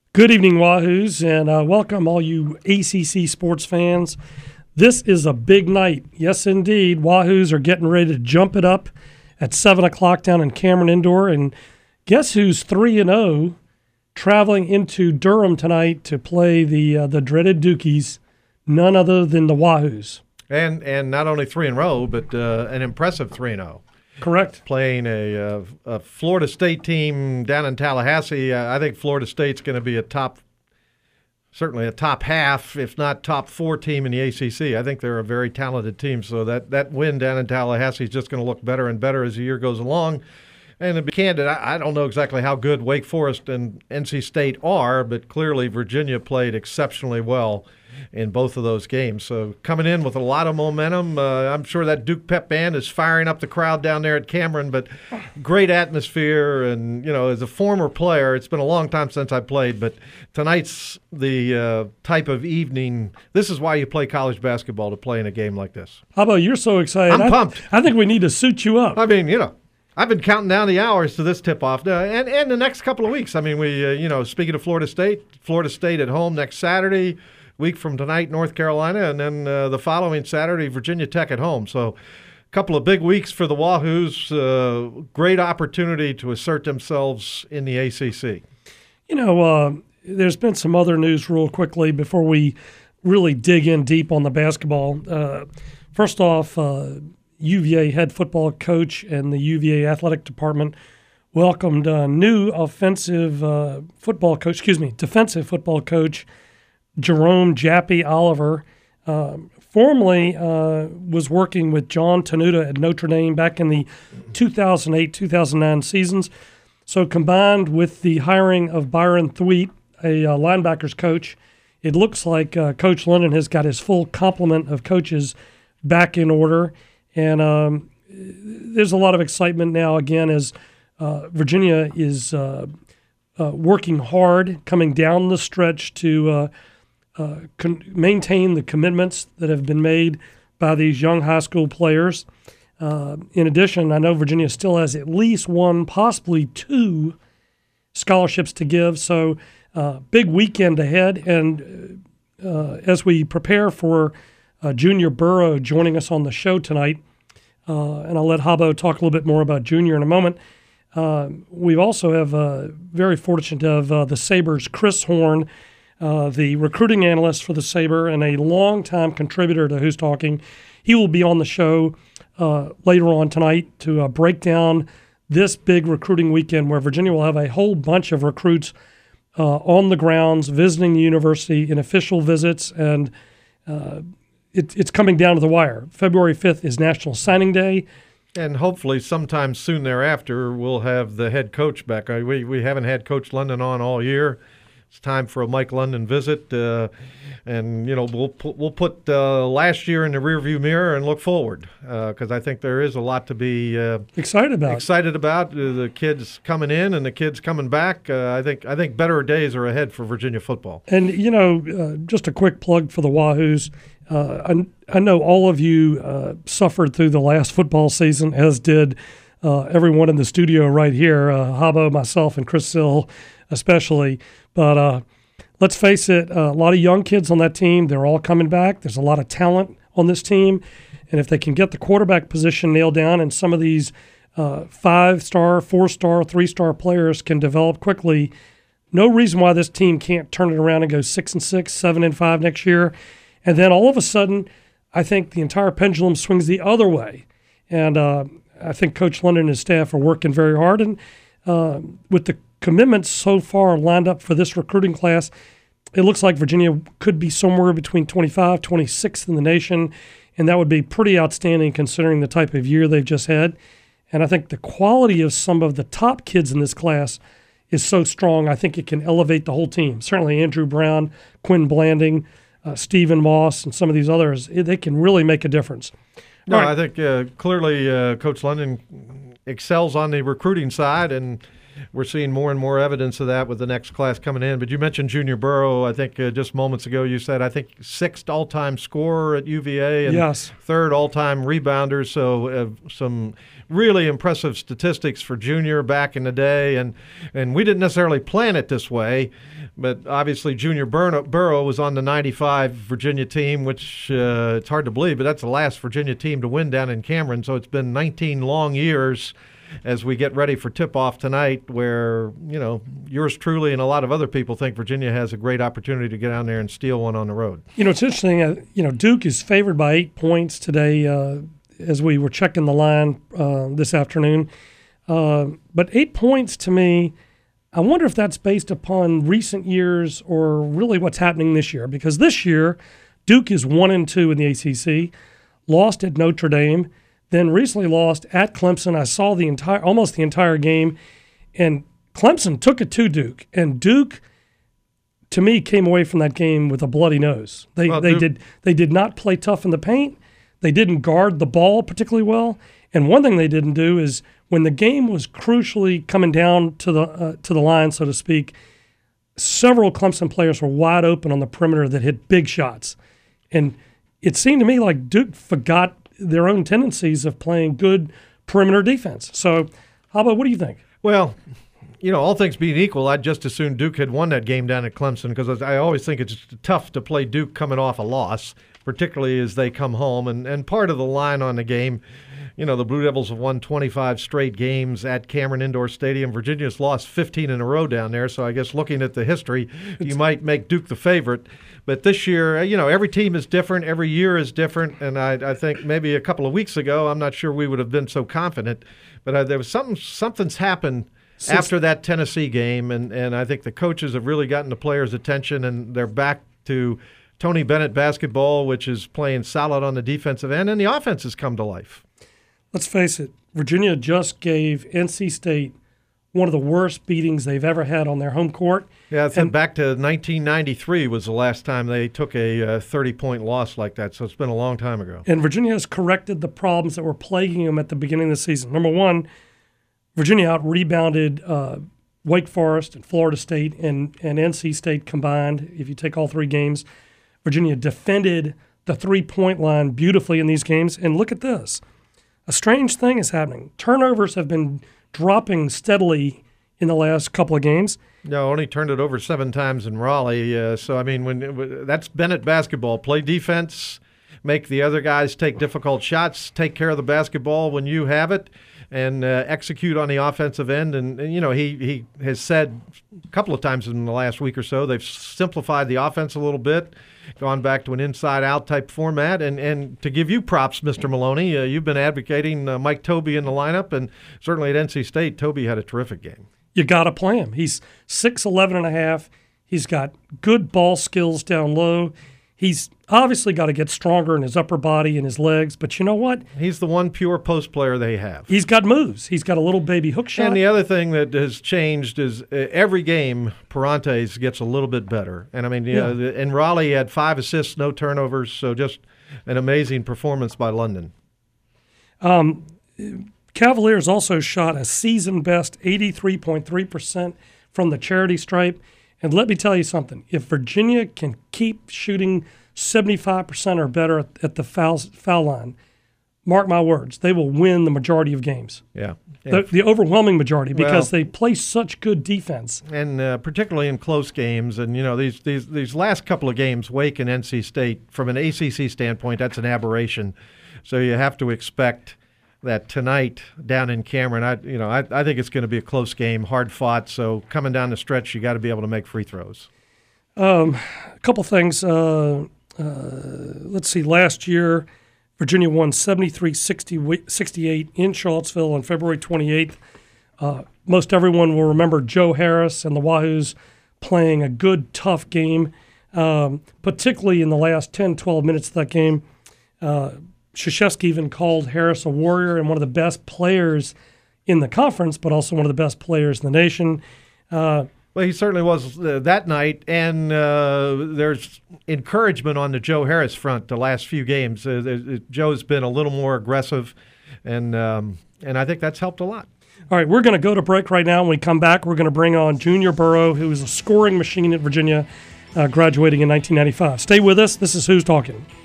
Good evening, Wahoos, and welcome all you ACC sports fans. This is a big night. Yes, indeed. Wahoos are getting ready to jump it up at 7 o'clock down in Cameron Indoor. And guess who's 3-0 traveling into Durham tonight to play the dreaded Dukies? None other than the Wahoos. And not only 3-0, but an impressive 3-0. Correct. Playing a Florida State team down in Tallahassee. I think Florida State's going to be certainly a top half, if not top 4 team in the ACC. I think they're a very talented team. So that win down in Tallahassee is just going to look better and better as the year goes along. And to be candid, I don't know exactly how good Wake Forest and NC State are, but clearly Virginia played exceptionally well in both of those games. So coming in with a lot of momentum. I'm sure that Duke Pep Band is firing up the crowd down there at Cameron, but great atmosphere. And, as a former player, it's been a long time since I played, but tonight's the type of evening. This is why you play college basketball, to play in a game like this. How about you're so excited? I'm pumped. I think we need to suit you up. I mean, I've been counting down the hours to this tip-off, and the next couple of weeks. I mean, speaking of Florida State at home next Saturday, week from tonight, North Carolina, and then the following Saturday, Virginia Tech at home. So a couple of big weeks for the Wahoos. Great opportunity to assert themselves in the ACC. There's been some other news real quickly before we really dig in deep on the basketball. First off, UVA head football coach and the UVA athletic department welcomed a new defensive football coach, Jerome Jappy Oliver. Formerly was working with John Tenuta at Notre Dame back in the 2008-2009 seasons. So combined with the hiring of Byron Thweet, a linebackers coach, it looks like Coach London has got his full complement of coaches back in order. And there's a lot of excitement now, again, as Virginia is working hard, coming down the stretch to maintain the commitments that have been made by these young high school players. In addition, I know Virginia still has at least one, possibly 2 scholarships to give. So big weekend ahead. And as we prepare for Junior Burrow joining us on the show tonight, and I'll let Habbo talk a little bit more about Junior in a moment. We also have very fortunate to have the Sabres' Chris Horn, the recruiting analyst for the Sabre and a longtime contributor to Who's Talking. He will be on the show later on tonight to break down this big recruiting weekend where Virginia will have a whole bunch of recruits on the grounds, visiting the university in official visits, and it's coming down to the wire. February 5th is National Signing Day. And hopefully sometime soon thereafter, we'll have the head coach back. We haven't had Coach London on all year. It's time for a Mike London visit. And we'll put last year in the rearview mirror and look forward because I think there is a lot to be excited about. The kids coming in and the kids coming back. I think better days are ahead for Virginia football. And, just a quick plug for the Wahoos. I know all of you suffered through the last football season, as did everyone in the studio right here, Habbo, myself, and Chris Sill especially. But let's face it, a lot of young kids on that team, they're all coming back. There's a lot of talent on this team. And if they can get the quarterback position nailed down and some of these 5-star, 4-star, 3-star players can develop quickly, no reason why this team can't turn it around and go 6-6, 7-5 next year. And then all of a sudden, I think the entire pendulum swings the other way. And I think Coach London and his staff are working very hard. And with the commitments so far lined up for this recruiting class, it looks like Virginia could be somewhere between 25, 26th in the nation. And that would be pretty outstanding considering the type of year they've just had. And I think the quality of some of the top kids in this class is so strong, I think it can elevate the whole team. Certainly Andrew Brown, Quinn Blanding, Stephen Moss, and some of these others, they can really make a difference. No, right. I think clearly Coach London excels on the recruiting side, and we're seeing more and more evidence of that with the next class coming in. But you mentioned Junior Burrow. I think just moments ago you said, I think, 6th all-time scorer at UVA and yes. 3rd all-time rebounder. So some really impressive statistics for Junior back in the day. And we didn't necessarily plan it this way, but obviously Junior Burrow was on the 95 Virginia team, which it's hard to believe, but that's the last Virginia team to win down in Cameron. So it's been 19 long years as we get ready for tip-off tonight, where, yours truly and a lot of other people think Virginia has a great opportunity to get down there and steal one on the road. It's interesting. Duke is favored by 8 points today as we were checking the line this afternoon. But 8 points to me, I wonder if that's based upon recent years or really what's happening this year. Because this year, Duke is 1-2 in the ACC, lost at Notre Dame, then recently lost at Clemson. I saw almost the entire game, and Clemson took it to Duke. And Duke, to me, came away from that game with a bloody nose. They did not play tough in the paint. They didn't guard the ball particularly well. And one thing they didn't do is when the game was crucially coming down to the line, so to speak, several Clemson players were wide open on the perimeter that hit big shots. And it seemed to me like Duke forgot their own tendencies of playing good perimeter defense. So, Haba, what do you think? Well, all things being equal, I'd just as soon Duke had won that game down at Clemson, because I always think it's tough to play Duke coming off a loss, particularly as they come home. And part of the line on the game, the Blue Devils have won 25 straight games at Cameron Indoor Stadium. Virginia's lost 15 in a row down there, so I guess looking at the history, you might make Duke the favorite. But this year, every team is different. Every year is different. And I think maybe a couple of weeks ago, I'm not sure we would have been so confident. But there was something's happened after that Tennessee game, and I think the coaches have really gotten the players' attention, and they're back to Tony Bennett basketball, which is playing solid on the defensive end, and the offense has come to life. Let's face it, Virginia just gave NC State one of the worst beatings they've ever had on their home court. Yeah, back to 1993 was the last time they took a 30-point loss like that, so it's been a long time ago. And Virginia has corrected the problems that were plaguing them at the beginning of the season. Number one, Virginia out-rebounded Wake Forest and Florida State and NC State combined. If you take all 3 games, Virginia defended the 3-point line beautifully in these games. And look at this. A strange thing is happening. Turnovers have been dropping steadily in the last couple of games. No, only turned it over 7 times in Raleigh. So, I mean, that's Bennett basketball. Play defense, make the other guys take difficult shots, take care of the basketball when you have it, and execute on the offensive end. And he has said a couple of times in the last week or so, they've simplified the offense a little bit, gone back to an inside-out type format. And to give you props, Mr. Maloney, you've been advocating Mike Tobey in the lineup, and certainly at NC State, Tobey had a terrific game. You got to play him. He's 6'11 and a half. He's got good ball skills down low. He's obviously got to get stronger in his upper body and his legs, but you know what? He's the one pure post player they have. He's got moves. He's got a little baby hook shot. And the other thing that has changed is every game, Parantes gets a little bit better. And, I mean, in Raleigh, he had 5 assists, no turnovers, so just an amazing performance by London. Cavaliers also shot a season-best 83.3% from the charity stripe. And let me tell you something. If Virginia can keep shooting 75% or better at the foul line, mark my words, they will win the majority of games. Yeah. The overwhelming majority, because they play such good defense. And particularly in close games. And, these last couple of games, Wake and NC State, from an ACC standpoint, that's an aberration. So you have to expect that tonight down in Cameron, I think it's going to be a close game, hard fought. So coming down the stretch, you got to be able to make free throws. A couple things. Let's see. Last year, Virginia won 73-68 in Charlottesville on February 28th. Most everyone will remember Joe Harris and the Wahoos playing a good, tough game, particularly in the last 10, 12 minutes of that game. Krzyzewski even called Harris a warrior and one of the best players in the conference, but also one of the best players in the nation. Well, he certainly was that night, and there's encouragement on the Joe Harris front the last few games. Joe's been a little more aggressive, and I think that's helped a lot. All right, we're going to go to break right now. When we come back, we're going to bring on Junior Burrow, who is a scoring machine at Virginia, graduating in 1995. Stay with us. This is Who's Talking.